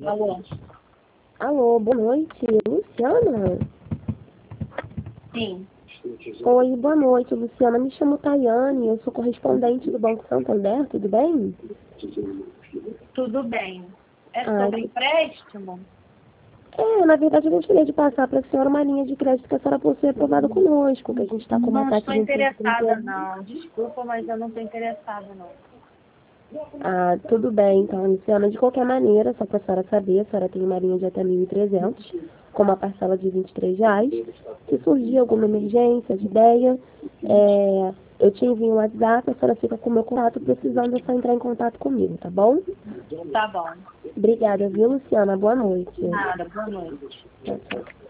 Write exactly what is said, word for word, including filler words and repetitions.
Alô? Alô, boa noite, Luciana? Sim. Oi, boa noite, Luciana. Me chamo Tayane, eu sou correspondente do Banco Santander, tudo bem? Tudo bem. É Ah, sobre empréstimo? é, na verdade eu gostaria de passar para a senhora uma linha de crédito que a senhora possui aprovada conosco, que a gente está com uma Não taxa estou de juros de interessada, trinta. não. Desculpa, mas eu não estou interessada, não. Ah, tudo bem, então, Luciana. De qualquer maneira, só para a senhora saber, a senhora tem uma linha de até mil e trezentos, com uma parcela de vinte e três reais. Se surgir alguma emergência de ideia, é, eu te envio um WhatsApp, a senhora fica com o meu contato, precisando é só entrar em contato comigo, tá bom? Tá bom. Obrigada, viu, Luciana? Boa noite. Nada, boa noite. Tchau, tchau.